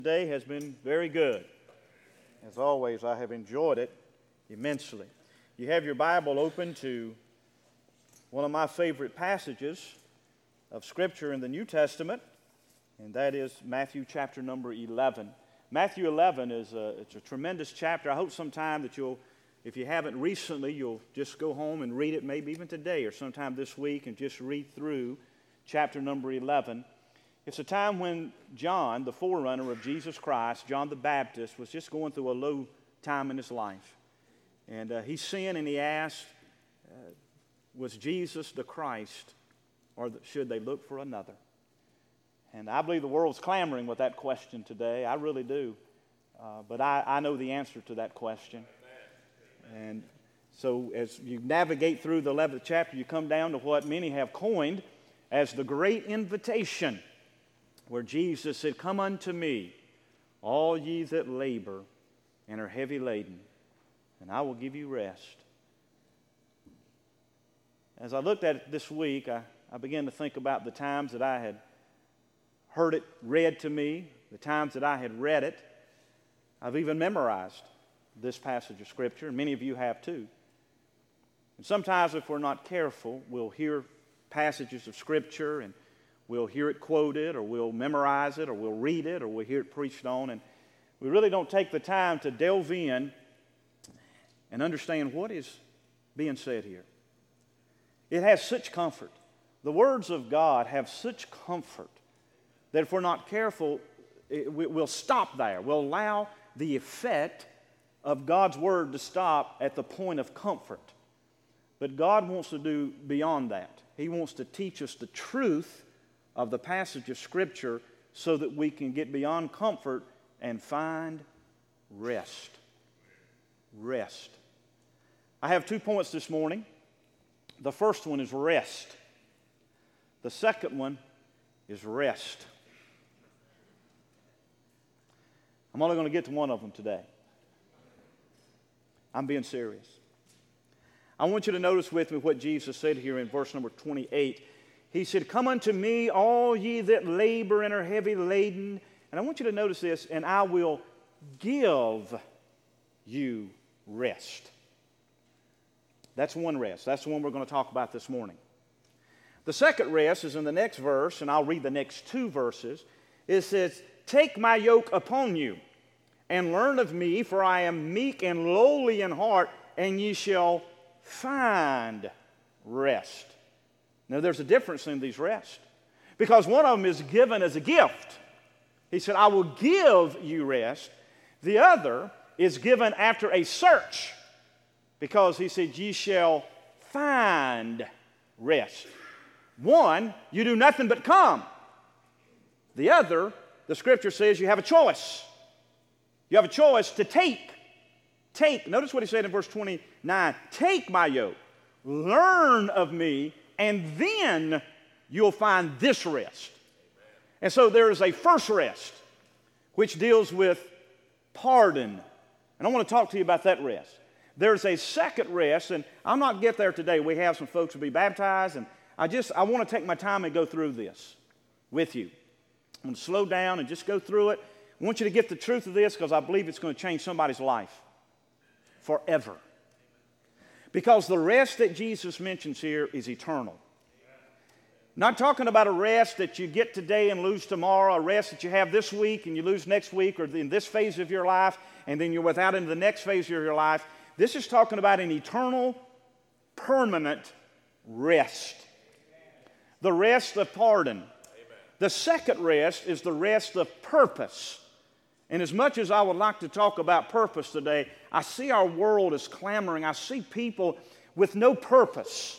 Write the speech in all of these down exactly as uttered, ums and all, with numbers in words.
Today has been very good. As always, I have enjoyed it immensely. You have your Bible open to one of my favorite passages of Scripture in the New Testament, and that is Matthew chapter number eleven. Matthew eleven is a, it's a tremendous chapter. I hope sometime that you'll, if you haven't recently, you'll just go home and read it, maybe even today or sometime this week, and just read through chapter number eleven. It's a time when John, the forerunner of Jesus Christ, John the Baptist, was just going through a low time in his life. And uh, he sinned and he asked, uh, was Jesus the Christ, or should they look for another? And I believe the world's clamoring with that question today. I really do. Uh, but I, I know the answer to that question. And so as you navigate through the eleventh chapter, you come down to what many have coined as the great invitation, where Jesus said, "Come unto me, all ye that labor and are heavy laden, and I will give you rest." As I looked at it this week, I, I began to think about the times that I had heard it read to me, the times that I had read it. I've even memorized this passage of Scripture, and many of you have too. And sometimes if we're not careful, we'll hear passages of Scripture and we'll hear it quoted, or we'll memorize it, or we'll read it, or we'll hear it preached on, and we really don't take the time to delve in and understand what is being said here. It has such comfort. The words of God have such comfort that if we're not careful, it, we'll stop there. We'll allow the effect of God's Word to stop at the point of comfort. But God wants to do beyond that. He wants to teach us the truth of the passage of Scripture so that we can get beyond comfort and find rest. Rest. I have two points this morning. The first one is rest. The second one is rest. I'm only going to get to one of them today. I'm being serious. I want you to notice with me what Jesus said here in verse number twenty-eight. He said, "Come unto me, all ye that labor and are heavy laden." And I want you to notice this, "and I will give you rest." That's one rest. That's the one we're going to talk about this morning. The second rest is in the next verse, and I'll read the next two verses. It says, "Take my yoke upon you, and learn of me, for I am meek and lowly in heart, and ye shall find rest." Now, there's a difference in these rests, because one of them is given as a gift. He said, "I will give you rest." The other is given after a search, because he said, "Ye shall find rest." One, you do nothing but come. The other, the Scripture says you have a choice. You have a choice to take. Take. Notice what he said in verse twenty-nine. "Take my yoke, learn of me, and then you'll find this rest." And so there is a first rest, which deals with pardon. And I want to talk to you about that rest. There's a second rest, and I'll not get there today. We have some folks who will be baptized, and I just, I want to take my time and go through this with you. I'm going to slow down and just go through it. I want you to get the truth of this, because I believe it's going to change somebody's life forever. Because the rest that Jesus mentions here is eternal. Not talking about a rest that you get today and lose tomorrow, a rest that you have this week and you lose next week, or in this phase of your life, and then you're without into the next phase of your life. This is talking about an eternal, permanent rest. The rest of pardon. The second rest is the rest of purpose. And as much as I would like to talk about purpose today, I see our world is clamoring. I see people with no purpose,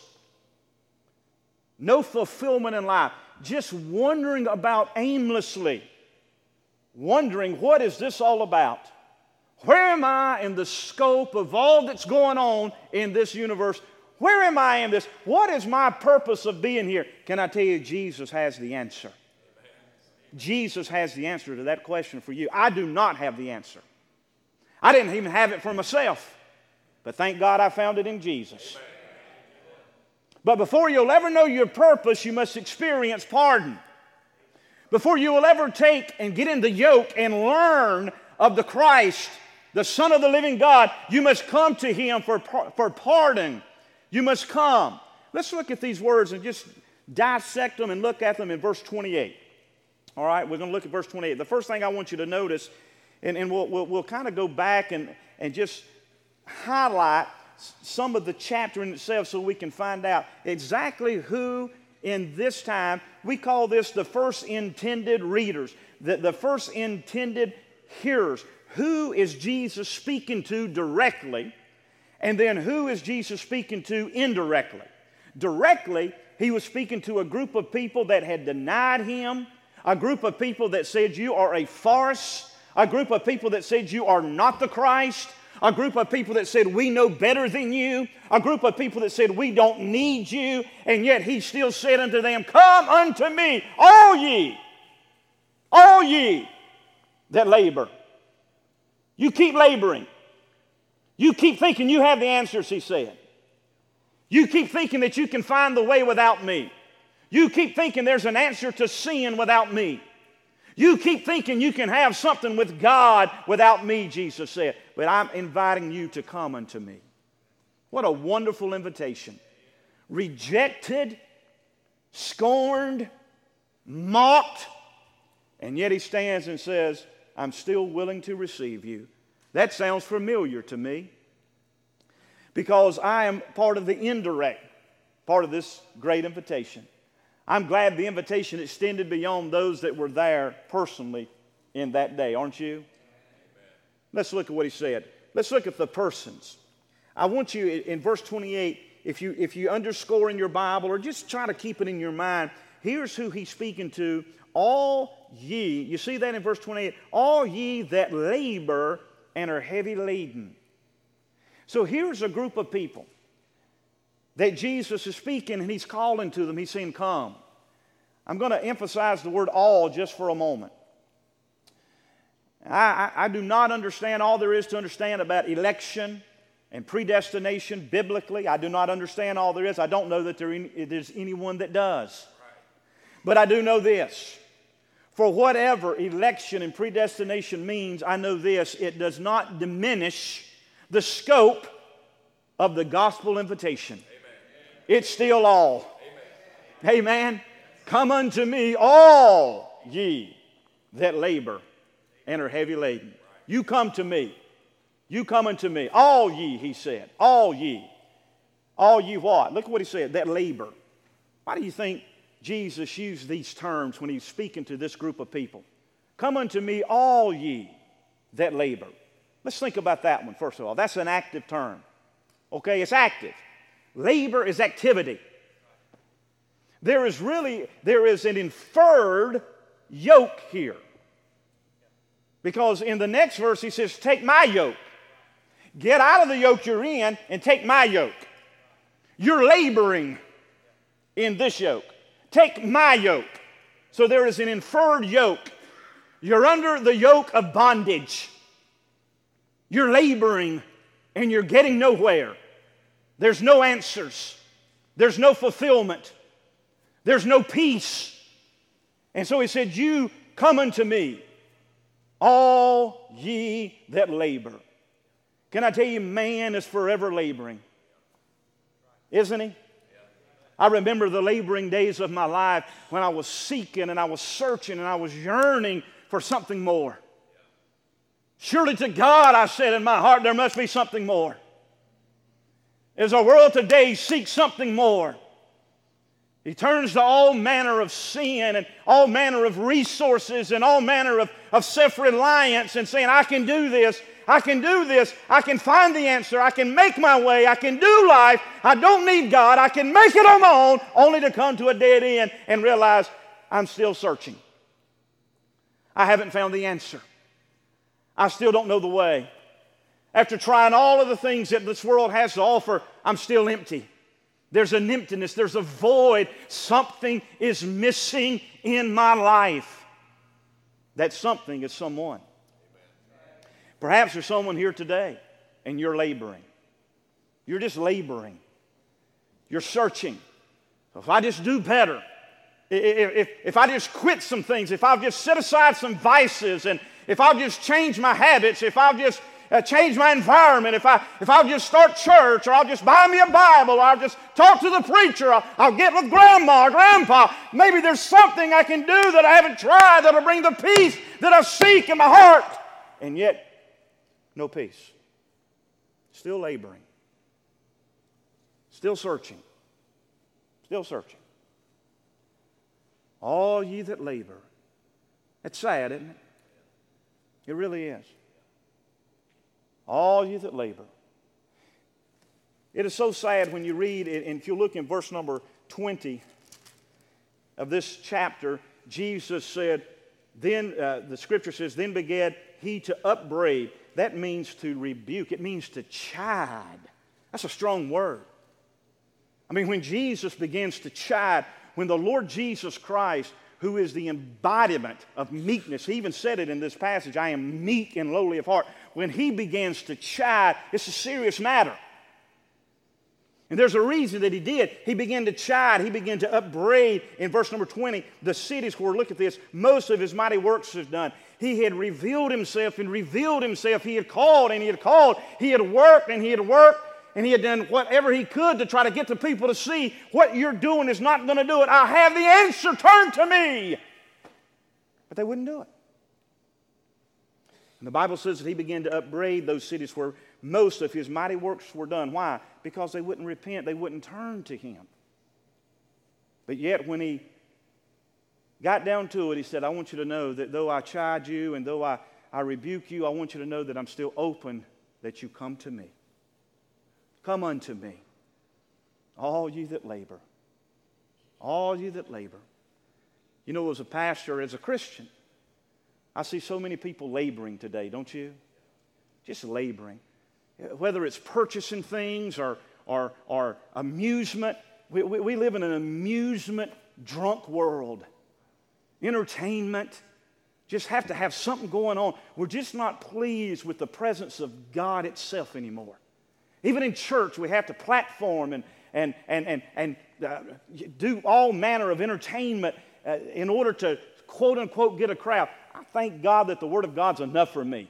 no fulfillment in life, just wandering about aimlessly, wondering, what is this all about? Where am I in the scope of all that's going on in this universe? Where am I in this? What is my purpose of being here? Can I tell you, Jesus has the answer. Jesus has the answer to that question for you. I do not have the answer. I didn't even have it for myself. But thank God I found it in Jesus. But before you'll ever know your purpose, you must experience pardon. before you will ever take and get in the yoke and learn of the Christ, the Son of the living God, you must come to Him for, for pardon. You must come. Let's look at these words and just dissect them and look at them in verse twenty-eight. All right, we're going to look at verse twenty-eight. The first thing I want you to notice, and, and we'll, we'll, we'll kind of go back and, and just highlight some of the chapter in itself so we can find out exactly who in this time, we call this the first intended readers, the, the first intended hearers. Who is Jesus speaking to directly, and then who is Jesus speaking to indirectly? Directly, He was speaking to a group of people that had denied Him, a group of people that said you are a farce, a group of people that said you are not the Christ, a group of people that said we know better than you, a group of people that said we don't need you, and yet He still said unto them, come unto me, all ye, all ye that labor. You keep laboring. You keep thinking you have the answers, He said. You keep thinking that you can find the way without me. You keep thinking there's an answer to sin without me. You keep thinking you can have something with God without me, Jesus said. But I'm inviting you to come unto me. What a wonderful invitation. Rejected, scorned, mocked, and yet He stands and says, I'm still willing to receive you. That sounds familiar to me because I am part of the indirect part of this great invitation. I'm glad the invitation extended beyond those that were there personally in that day, aren't you? Amen. Let's look at what He said. Let's look at the persons. I want you in verse twenty-eight, if you, if you underscore in your Bible or just try to keep it in your mind, here's who He's speaking to. All ye, you see that in verse twenty-eight, all ye that labor and are heavy laden. So here's a group of people that Jesus is speaking and He's calling to them. He's saying, come. I'm going to emphasize the word all just for a moment. I, I, I do not understand all there is to understand about election and predestination biblically. I do not understand all there is. I don't know that there any, there's anyone that does. But I do know this. For whatever election and predestination means, I know this, it does not diminish the scope of the gospel invitation. Amen. It's still all. Amen. Amen. Come unto me, all ye that labor and are heavy laden. You come to me. You come unto me. All ye, He said. All ye. All ye what? Look at what He said, that labor. Why do you think Jesus used these terms when He's speaking to this group of people? Come unto me, all ye that labor. Let's think about that one, first of all. That's an active term. Okay, it's active. Labor is activity. There is really, there is an inferred yoke here. Because in the next verse He says, take my yoke. Get out of the yoke you're in and take my yoke. You're laboring in this yoke. Take my yoke. So there is an inferred yoke. You're under the yoke of bondage. You're laboring and you're getting nowhere. There's no answers. There's no fulfillment. There's no peace. And so He said, you come unto me, all ye that labor. Can I tell you, man is forever laboring. Isn't he? I remember the laboring days of my life when I was seeking and I was searching and I was yearning for something more. Surely to God, I said in my heart, there must be something more. As our world today seeks something more, he turns to all manner of sin and all manner of resources and all manner of, of self-reliance and saying, I can do this, I can do this, I can find the answer, I can make my way, I can do life, I don't need God, I can make it on my own, only to come to a dead end and realize I'm still searching. I haven't found the answer. I still don't know the way. After trying all of the things that this world has to offer, I'm still empty. There's an emptiness, there's a void. Something is missing in my life. That something is someone. Perhaps there's someone here today and you're laboring. You're just laboring. You're searching. If I just do better, If, if I just quit some things, if I'll just set aside some vices, and if I'll just change my habits, if I'll just uh, change my environment, if, I, if I'll just start church, or I'll just buy me a Bible, or I'll just talk to the preacher, I'll, I'll get with grandma or grandpa, maybe there's something I can do that I haven't tried that'll bring the peace that I seek in my heart. And yet, no peace. Still laboring. Still searching. Still searching. All ye that labor. It's sad, isn't it? It really is. All ye that labor. It is so sad when you read, and if you look in verse number twenty of this chapter, Jesus said, then, uh, the scripture says, then began he to upbraid. That means to rebuke. It means to chide. That's a strong word. I mean, when Jesus begins to chide, when the Lord Jesus Christ, who is the embodiment of meekness, he even said it in this passage, I am meek and lowly of heart. When he begins to chide, it's a serious matter. And there's a reason that he did. He began to chide. He began to upbraid in verse number twenty the cities where, look at this, most of his mighty works is done. He had revealed himself and revealed himself. He had called and he had called. He had worked and he had worked. And he had done whatever he could to try to get the people to see what you're doing is not going to do it. I have the answer. Turn to me. But they wouldn't do it. And the Bible says that he began to upbraid those cities where most of his mighty works were done. Why? Because they wouldn't repent. They wouldn't turn to him. But yet when he got down to it, he said, I want you to know that though I chide you and though I, I rebuke you, I want you to know that I'm still open that you come to me. Come unto me, all you that labor. All you that labor. You know, as a pastor, as a Christian, I see so many people laboring today, don't you? Just laboring. Whether it's purchasing things or, or, or amusement. We, we, we live in an amusement-drunk world. Entertainment. Just have to have something going on. We're just not pleased with the presence of God itself anymore. Even in church, we have to platform and, and, and, and, and uh, do all manner of entertainment uh, in order to, quote unquote, get a crowd. I thank God that the Word of God's enough for me.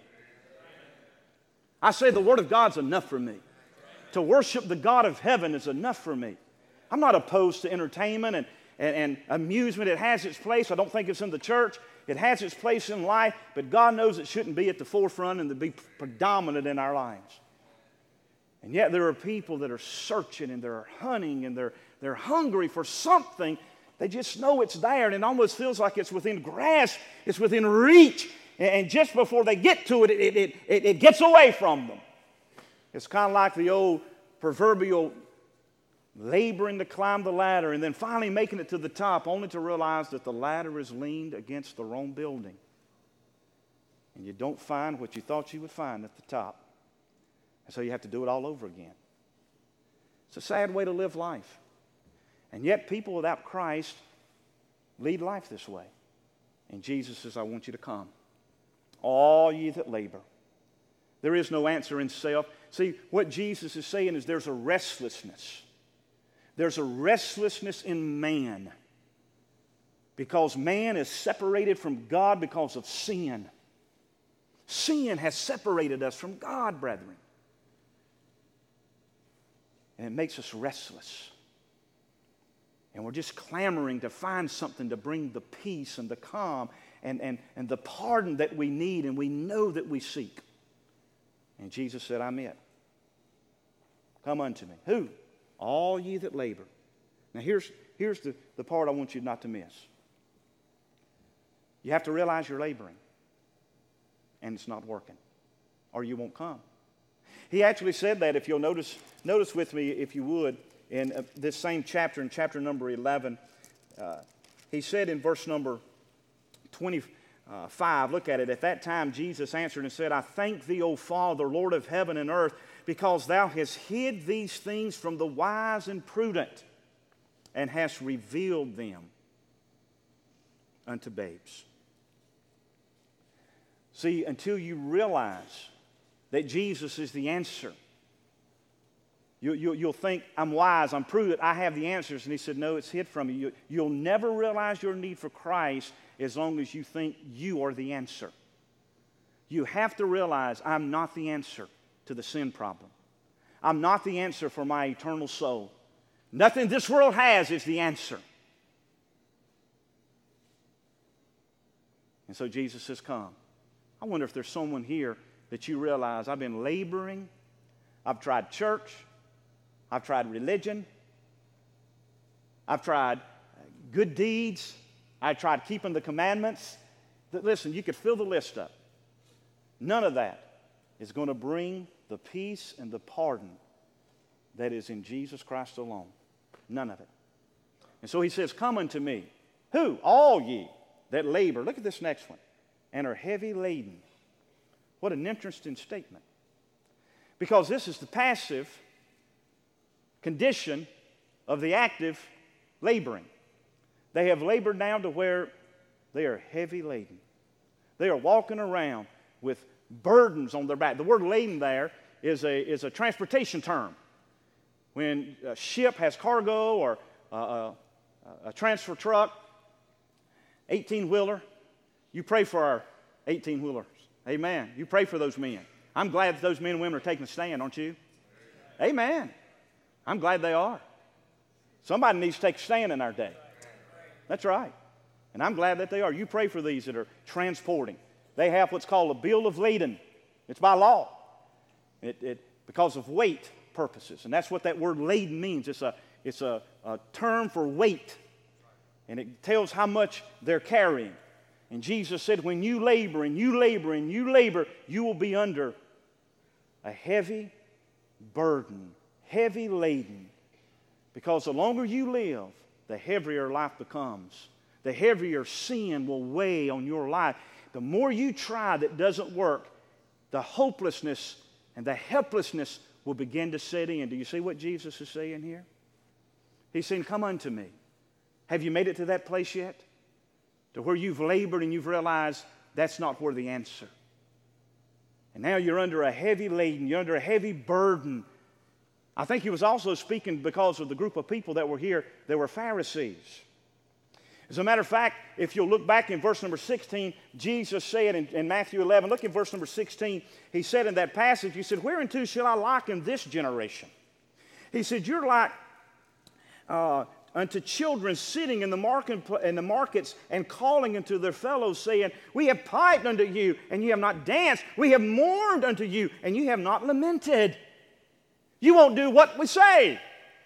I say the Word of God's enough for me. To worship the God of heaven is enough for me. I'm not opposed to entertainment and, and, and amusement. It has its place. I don't think it's in the church. It has its place in life, but God knows it shouldn't be at the forefront and to be predominant in our lives. And yet there are people that are searching and they're hunting and they're, they're hungry for something. They just know it's there and it almost feels like it's within grasp, it's within reach. And just before they get to it, it, it, it, it gets away from them. It's kind of like the old proverbial laboring to climb the ladder and then finally making it to the top only to realize that the ladder is leaned against the wrong building. And you don't find what you thought you would find at the top. And so you have to do it all over again. It's a sad way to live life. And yet people without Christ lead life this way. And Jesus says, I want you to come. All ye that labor. There is no answer in self. See, what Jesus is saying is there's a restlessness. There's a restlessness in man. Because man is separated from God because of sin. Sin has separated us from God, brethren. And it makes us restless. And we're just clamoring to find something to bring the peace and the calm and, and, and the pardon that we need and we know that we seek. And Jesus said, I'm it. Come unto me. Who? All ye that labor. Now here's, here's the, the part I want you not to miss. You have to realize you're laboring. And it's not working. Or you won't come. He actually said that, if you'll notice, notice with me, if you would, in uh, this same chapter, in chapter number eleven, uh, he said in verse number twenty-five, look at it, at that time Jesus answered and said, I thank thee, O Father, Lord of heaven and earth, because thou hast hid these things from the wise and prudent, and hast revealed them unto babes. See, until you realize that Jesus is the answer, You, you, you'll think, I'm wise, I'm prudent, I have the answers. And he said, no, it's hid from you. you. You'll never realize your need for Christ as long as you think you are the answer. You have to realize I'm not the answer to the sin problem. I'm not the answer for my eternal soul. Nothing this world has is the answer. And so Jesus says, come. I wonder if there's someone here that you realize I've been laboring, I've tried church, I've tried religion, I've tried good deeds, I've tried keeping the commandments. Listen, you could fill the list up. None of that is going to bring the peace and the pardon that is in Jesus Christ alone. None of it. And so he says, come unto me. Who? All ye that labor. Look at this next one. And are heavy laden. What an interesting statement. Because this is the passive condition of the active laboring. They have labored down to where they are heavy laden. They are walking around with burdens on their back. The word laden there is a, is a transportation term. When a ship has cargo or a, a, a transfer truck, eighteen-wheeler, you pray for our eighteen-wheelers. Amen. You pray for those men. I'm glad that those men and women are taking a stand, aren't you? Amen. I'm glad they are. Somebody needs to take a stand in our day. That's right. And I'm glad that they are. You pray for these that are transporting. They have what's called a bill of lading. It's by law. It, it, because of weight purposes. And that's what that word laden means. It's a, it's a, a term for weight. And it tells how much they're carrying. And Jesus said, when you labor and you labor and you labor, you will be under a heavy burden, heavy laden. Because the longer you live, the heavier life becomes. The heavier sin will weigh on your life. The more you try that doesn't work, the hopelessness and the helplessness will begin to set in. Do you see what Jesus is saying here? He's saying, come unto me. Have you made it to that place yet? To where you've labored and you've realized that's not where the answer. And now you're under a heavy laden, you're under a heavy burden. I think he was also speaking because of the group of people that were here. They were Pharisees. As a matter of fact, if you'll look back in verse number sixteen, Jesus said in, in Matthew eleven, look at verse number sixteen, he said in that passage, he said, whereunto shall I liken this generation? He said, you're like uh, unto children sitting in the, market, in the markets and calling unto their fellows, saying, we have piped unto you, and you have not danced. We have mourned unto you, and you have not lamented. You won't do what we say.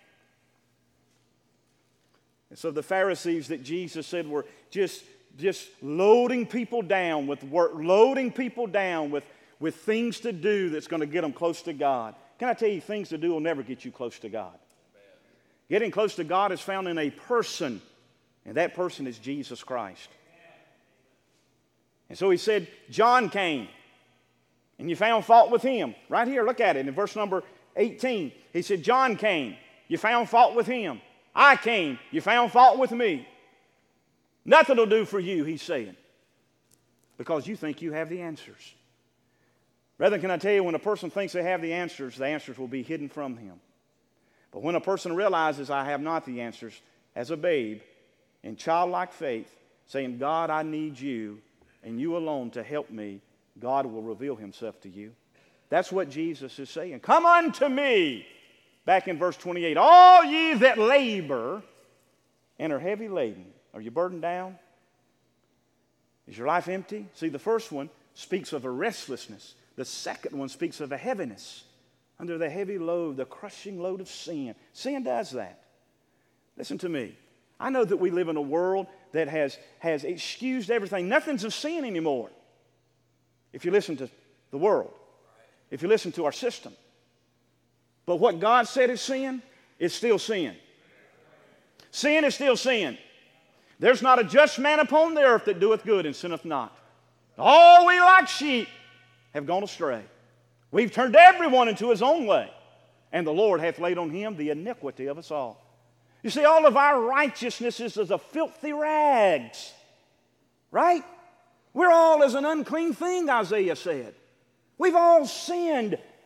And so the Pharisees that Jesus said were just, just loading people down with work, loading people down with, with things to do that's going to get them close to God. Can I tell you, things to do will never get you close to God. Getting close to God is found in a person, and that person is Jesus Christ. And so he said, John came, and you found fault with him. Right here, look at it in verse number eighteen. He said, John came, you found fault with him. I came, you found fault with me. Nothing will do for you, he's saying, because you think you have the answers. Brethren, can I tell you, when a person thinks they have the answers, the answers will be hidden from him. But when a person realizes I have not the answers, as a babe, in childlike faith, saying, God, I need you, and you alone to help me, God will reveal himself to you. That's what Jesus is saying. Come unto me. Back in verse twenty-eight, all ye that labor and are heavy laden. Are you burdened down? Is your life empty? See, the first one speaks of a restlessness. The second one speaks of a heaviness. Under the heavy load, the crushing load of sin. Sin does that. Listen to me. I know that we live in a world that has, has excused everything. Nothing's a sin anymore. If you listen to the world, if you listen to our system. But what God said is sin, is still sin. Sin is still sin. There's not a just man upon the earth that doeth good and sinneth not. All we like sheep have gone astray. We've turned everyone into his own way, and the Lord hath laid on him the iniquity of us all. You see, all of our righteousness is as a filthy rags, right? We're all as an unclean thing, Isaiah said. We've all sinned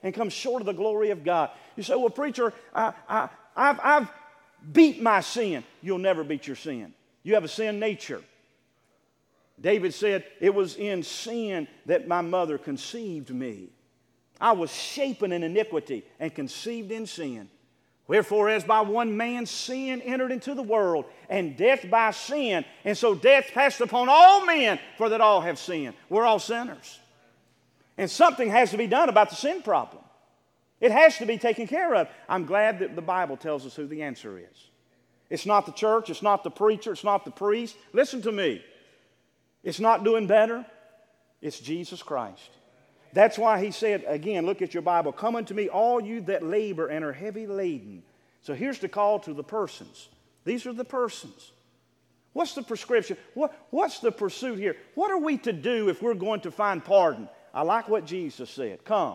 and come short of the glory of God. You say, well, preacher, I, I, I've, I've beat my sin. You'll never beat your sin. You have a sin nature. David said, it was in sin that my mother conceived me. I was shapen in iniquity and conceived in sin. Wherefore, as by one man sin entered into the world, and death by sin, and so death passed upon all men, for that all have sinned. We're all sinners. And something has to be done about the sin problem. It has to be taken care of. I'm glad that the Bible tells us who the answer is. It's not the church, it's not the preacher, it's not the priest. Listen to me. It's not doing better. It's Jesus Christ. That's why he said, again, look at your Bible, come unto me, all you that labor and are heavy laden. So here's the call to the persons. These are the persons. What's the prescription? What, what's the pursuit here? What are we to do if we're going to find pardon? I like what Jesus said. Come.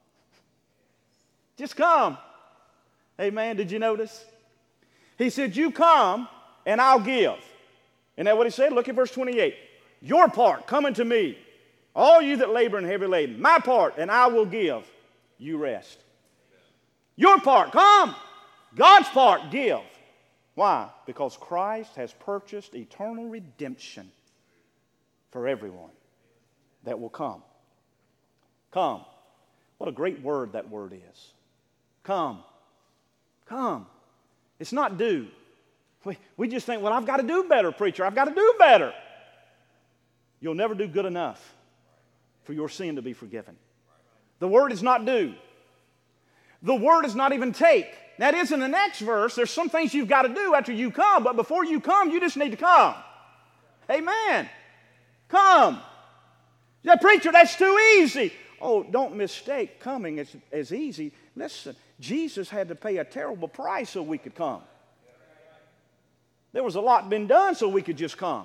Just come. Amen. Did you notice? He said, you come and I'll give. Isn't that what he said? Look at verse twenty-eight. Your part, come unto me. All you that labor and heavy laden, my part, and I will give you rest. Your part, come. God's part, give. Why? Because Christ has purchased eternal redemption for everyone that will come. Come. What a great word that word is. Come. Come. It's not do. We, we just think, well, I've got to do better, preacher. I've got to do better. You'll never do good enough for your sin to be forgiven. The word is not do. The word is not even take. That is in the next verse. There's some things you've got to do after you come, but before you come, you just need to come. Amen. Come. Yeah, preacher, that's too easy. Oh, don't mistake coming as, as easy. Listen, Jesus had to pay a terrible price so we could come. There was a lot been done so we could just come.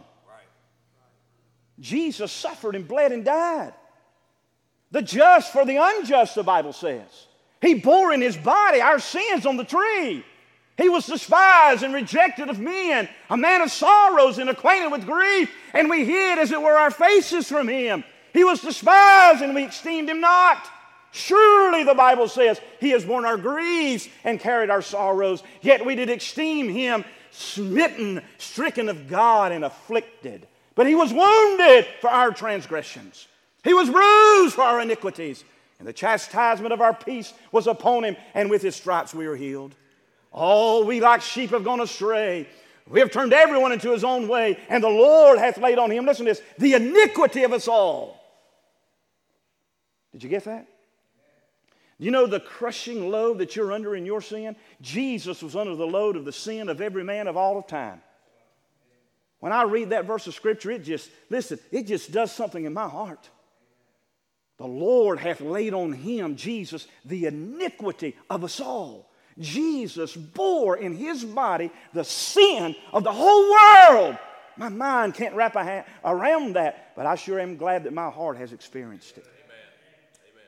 Jesus suffered and bled and died. The just for the unjust, the Bible says. He bore in his body our sins on the tree. He was despised and rejected of men, a man of sorrows and acquainted with grief, and we hid, as it were, our faces from him. He was despised and we esteemed him not. Surely, the Bible says, he has borne our griefs and carried our sorrows, yet we did esteem him smitten, stricken of God, and afflicted. But he was wounded for our transgressions. He was bruised for our iniquities. And the chastisement of our peace was upon him, and with his stripes we are healed. All we like sheep have gone astray. We have turned everyone into his own way, and the Lord hath laid on him, listen to this, the iniquity of us all. Did you get that? You know the crushing load that you're under in your sin? Jesus was under the load of the sin of every man of all of time. When I read that verse of Scripture, it just, listen, it just does something in my heart. The Lord hath laid on him, Jesus, the iniquity of us all. Jesus bore in his body the sin of the whole world. My mind can't wrap a hand around that, but I sure am glad that my heart has experienced it. Amen. Amen.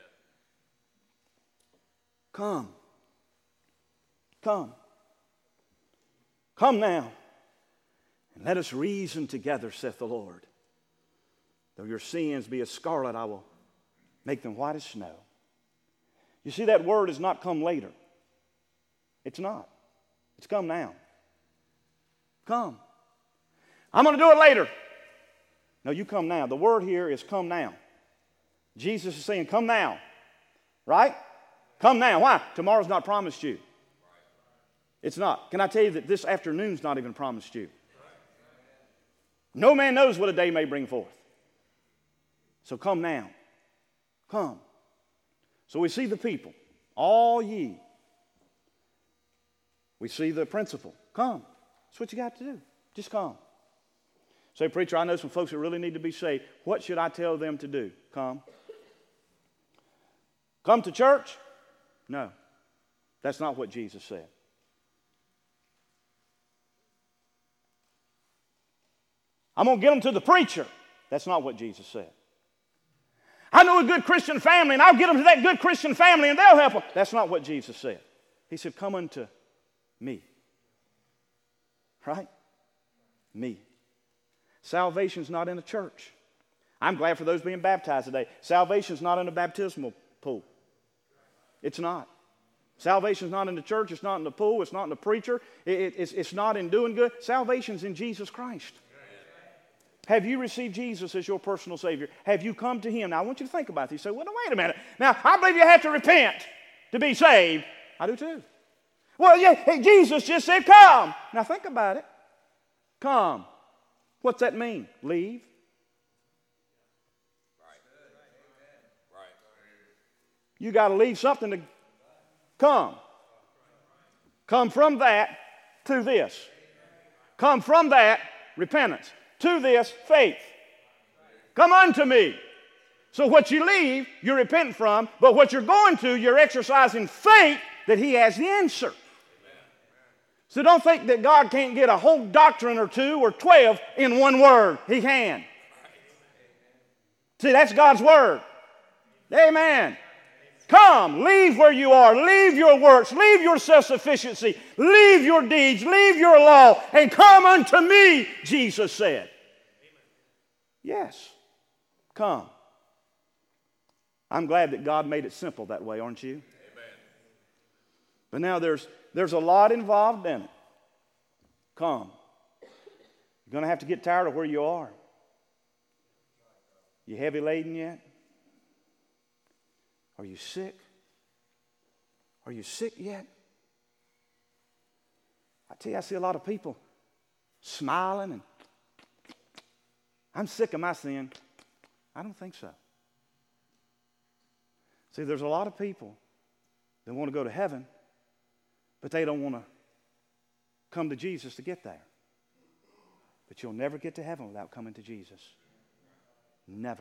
Come. Come. Come now. And let us reason together, saith the Lord. Though your sins be as scarlet, I will make them white as snow. You see, that word has not come later. It's not. It's come now. Come. I'm going to do it later. No, you come now. The word here is come now. Jesus is saying, come now. Right? Come now. Why? Tomorrow's not promised you. It's not. Can I tell you that this afternoon's not even promised you? No man knows what a day may bring forth. So come now. Come. So we see the people. All ye. We see the principle. Come. That's what you got to do. Just come. Say, preacher, I know some folks that really need to be saved. What should I tell them to do? Come. Come to church? No. That's not what Jesus said. I'm going to get them to the preacher. That's not what Jesus said. I know a good Christian family, and I'll get them to that good Christian family, and they'll help them. That's not what Jesus said. He said, come unto me. Right? Me. Salvation's not in a church. I'm glad for those being baptized today. Salvation's not in a baptismal pool. It's not. Salvation's not in the church. It's not in the pool. It's not in the preacher. It, it, it's, it's not in doing good. Salvation's in Jesus Christ. Have you received Jesus as your personal Savior? Have you come to Him? Now, I want you to think about this. You say, well, no, wait a minute. Now, I believe you have to repent to be saved. I do too. Well, yeah, hey, Jesus just said, come. Now, think about it. Come. What's that mean? Leave. You got to leave something to come. Come from that to this. Come from that, repentance. To this, faith. Come unto me. So what you leave, you're repenting from, but what you're going to, you're exercising faith that He has the answer. So don't think that God can't get a whole doctrine or two or twelve in one word. He can. See, that's God's word. Amen. Come, leave where you are. Leave your works. Leave your self-sufficiency. Leave your deeds. Leave your law. And come unto me, Jesus said. Yes. Come. I'm glad that God made it simple that way, aren't you? Amen. But now there's, there's a lot involved in it. Come. You're going to have to get tired of where you are. You heavy laden yet? Are you sick? Are you sick yet? I tell you, I see a lot of people smiling and I'm sick of my sin. I don't think so. See, there's a lot of people that want to go to heaven, but they don't want to come to Jesus to get there. But you'll never get to heaven without coming to Jesus. Never.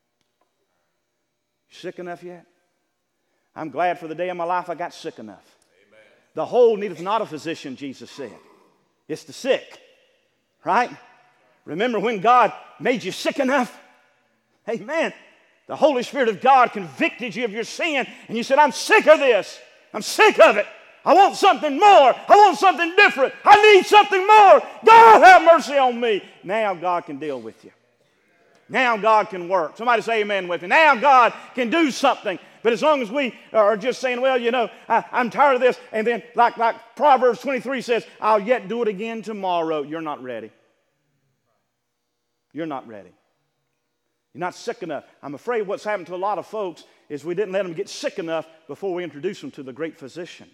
Sick enough yet? I'm glad for the day of my life I got sick enough. Amen. The whole needeth not a physician, Jesus said. It's the sick. Right? Remember when God made you sick enough? Amen. The Holy Spirit of God convicted you of your sin, and you said, I'm sick of this. I'm sick of it. I want something more. I want something different. I need something more. God, have mercy on me. Now God can deal with you. Now God can work. Somebody say amen with me. Now God can do something. But as long as we are just saying, well, you know, I, I'm tired of this, and then like, like Proverbs twenty-three says, I'll yet do it again tomorrow, you're not ready. You're not ready. You're not sick enough. I'm afraid what's happened to a lot of folks is we didn't let them get sick enough before we introduced them to the great physician.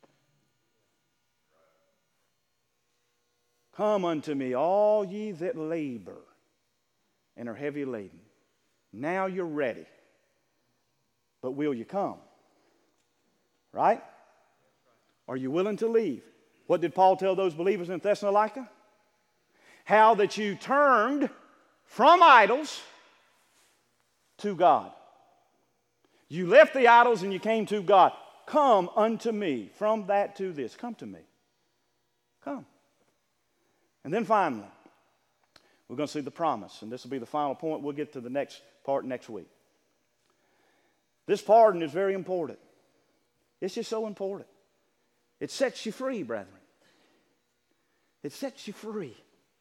Come unto me, all ye that labor and are heavy laden. Now you're ready. But will you come? Right? Are you willing to leave? What did Paul tell those believers in Thessalonica? How that you turned from idols to God. You left the idols and you came to God. Come unto me. From that to this. Come to me. Come. And then finally, we're going to see the promise. And this will be the final point. We'll get to the next part next week. This pardon is very important. It's just so important. It sets you free, brethren. It sets you free.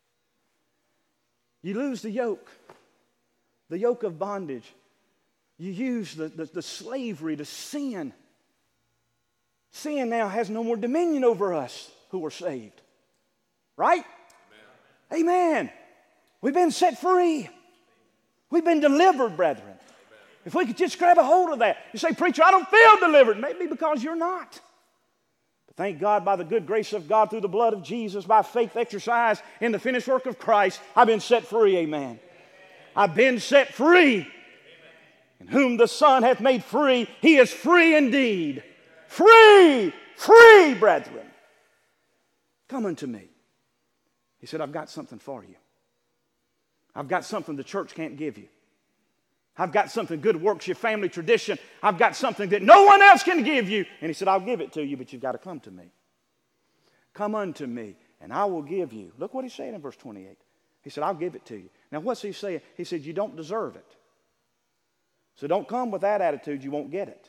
You lose the yoke, the yoke of bondage. You use the, the, the slavery to sin. Sin now has no more dominion over us who are saved. Right? Amen. Amen. We've been set free. We've been delivered, brethren. Amen. If we could just grab a hold of that. You say, preacher, I don't feel delivered. Maybe because you're not. But thank God, by the good grace of God, through the blood of Jesus, by faith exercised in the finished work of Christ, I've been set free. Amen. Amen. I've been set free. Amen. And whom the Son hath made free, he is free indeed. Free, free, brethren. Come unto me. He said, I've got something for you. I've got something the church can't give you. I've got something, good works, your family tradition. I've got something that no one else can give you. And he said, I'll give it to you, but you've got to come to me. Come unto me, and I will give you. Look what he said in verse twenty-eight. He said, I'll give it to you. Now, what's he saying? He said, you don't deserve it. So don't come with that attitude, you won't get it.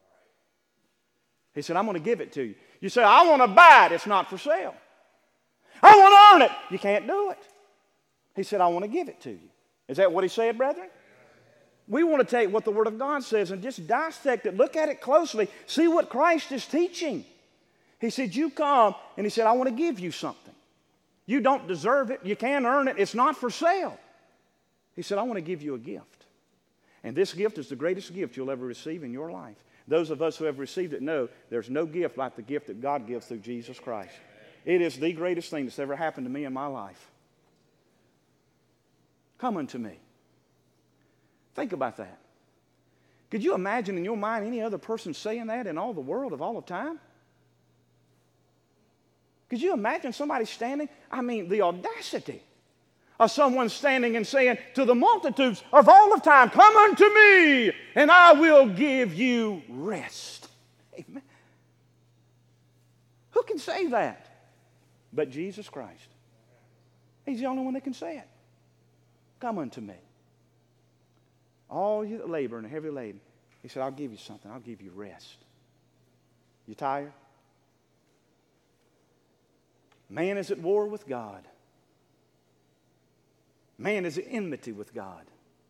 He said, I'm going to give it to you. You say, I want to buy it. It's not for sale. I want to earn it. You can't do it. He said, I want to give it to you. Is that what he said, brethren? We want to take what the Word of God says and just dissect it, look at it closely, see what Christ is teaching. He said, you come, and he said, I want to give you something. You don't deserve it. You can't earn it. It's not for sale. He said, I want to give you a gift. And this gift is the greatest gift you'll ever receive in your life. Those of us who have received it know there's no gift like the gift that God gives through Jesus Christ. It is the greatest thing that's ever happened to me in my life. Come unto me. Think about that. Could you imagine in your mind any other person saying that in all the world of all of time? Could you imagine somebody standing? I mean, the audacity of someone standing and saying to the multitudes of all of time, come unto me, and I will give you rest. Amen. Who can say that but Jesus Christ? He's the only one that can say it. Come unto me. All you that labor and are heavy laden. He said, I'll give you something. I'll give you rest. You tired? Man is at war with God. Man is at enmity with God.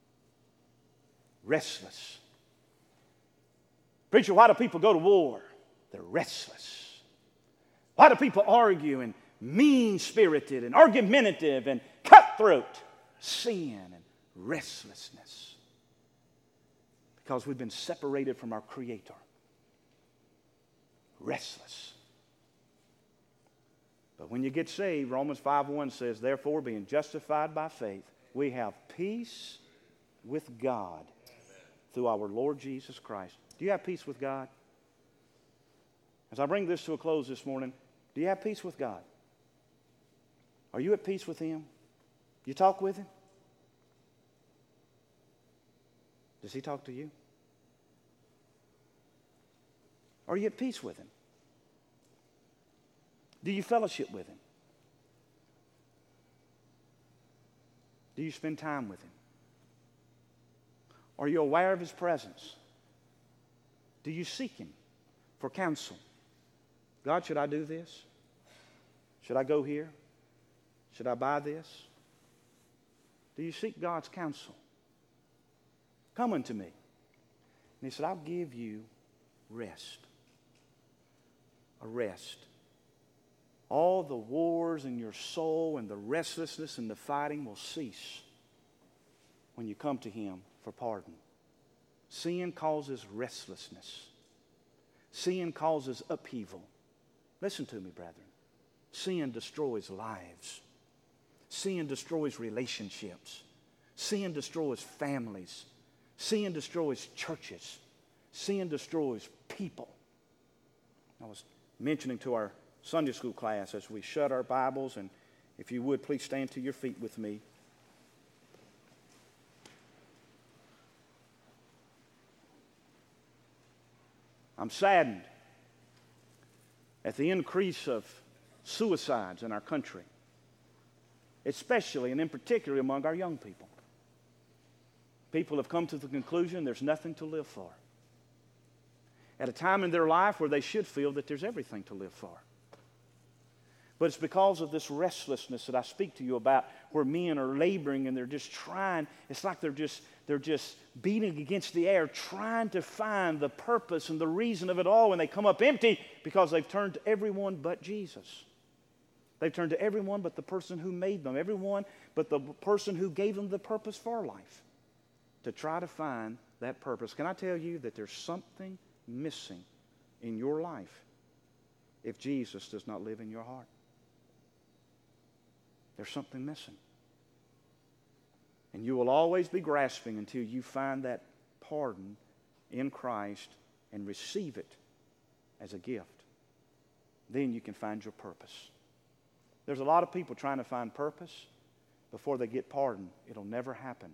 Restless. Preacher, why do people go to war? They're restless. Why do people argue and mean-spirited and argumentative and cutthroat? Sin and restlessness. Because we've been separated from our Creator. Restless. But when you get saved, Romans five one says, therefore, being justified by faith, we have peace with God through our Lord Jesus Christ. Do you have peace with God? As I bring this to a close this morning, do you have peace with God? Are you at peace with Him? You talk with Him? Does He talk to you? Are you at peace with Him? Do you fellowship with Him? Do you spend time with Him? Are you aware of His presence? Do you seek Him for counsel? God, should I do this? Should I go here? Should I buy this? Do you seek God's counsel? Come unto me. And He said, I'll give you rest. A rest. All the wars in your soul and the restlessness and the fighting will cease when you come to Him for pardon. Sin causes restlessness. Sin causes upheaval. Listen to me, brethren. Sin destroys lives. Sin destroys relationships. Sin destroys families. Sin destroys churches. Sin destroys people. I was mentioning to our Sunday school class as we shut our Bibles, and if you would, please stand to your feet with me. I'm saddened at the increase of suicides in our country, especially and in particular among our young people. People have come to the conclusion there's nothing to live for. At a time in their life where they should feel that there's everything to live for. But it's because of this restlessness that I speak to you about, where men are laboring and they're just trying. It's like they're just they're just beating against the air, trying to find the purpose and the reason of it all, and they come up empty because they've turned to everyone but Jesus. They've turned to everyone but the person who made them, everyone but the person who gave them the purpose for life, to try to find that purpose. Can I tell you that there's something missing in your life if Jesus does not live in your heart? There's something missing. And you will always be grasping until you find that pardon in Christ and receive it as a gift. Then you can find your purpose. There's a lot of people trying to find purpose before they get pardon. It'll never happen.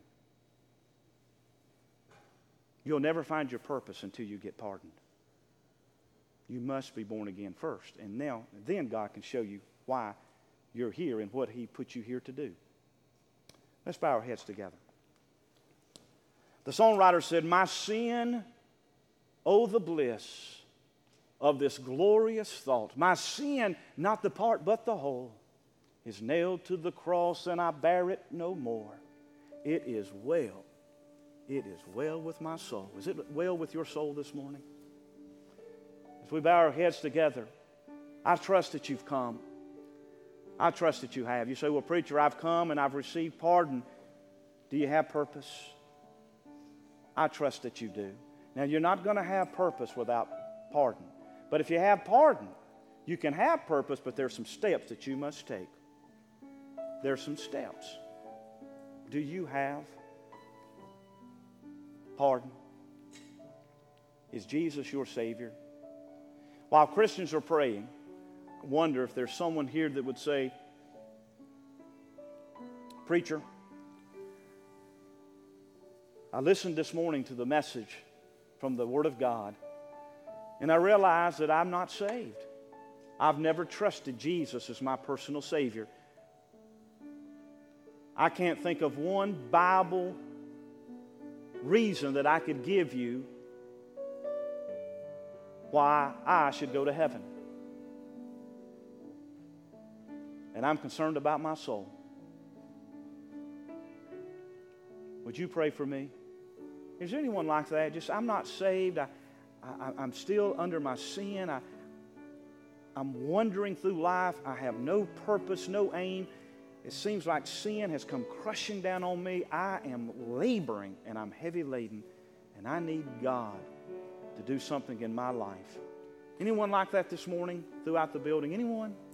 You'll never find your purpose until you get pardoned. You must be born again first. And now, then God can show you why you're here and what He put you here to do. Let's bow our heads together. The songwriter said, my sin, oh the bliss of this glorious thought. My sin, not the part but the whole, is nailed to the cross and I bear it no more. It is well. it is well with my soul. Is it well with your soul this morning? As we bow our heads together, I trust that you've come. I trust that you have. You say, well, preacher, I've come and I've received pardon. Do you have purpose? I trust that you do. Now, you're not going to have purpose without pardon. But if you have pardon, you can have purpose, but there's some steps that you must take. There's some steps. Do you have pardon? Is Jesus your Savior? While Christians are praying, I wonder if there's someone here that would say, preacher, I listened this morning to the message from the Word of God, and I realized that I'm not saved. I've never trusted Jesus as my personal Savior. I can't think of one Bible reason that I could give you why I should go to heaven. And I'm concerned about my soul. Would you pray for me? Is there anyone like that? Just, I'm not saved. I, I, I'm still under my sin. I, I'm wandering through life. I have no purpose, no aim. It seems like sin has come crushing down on me. I am laboring and I'm heavy laden, and I need God to do something in my life. Anyone like that this morning throughout the building? Anyone?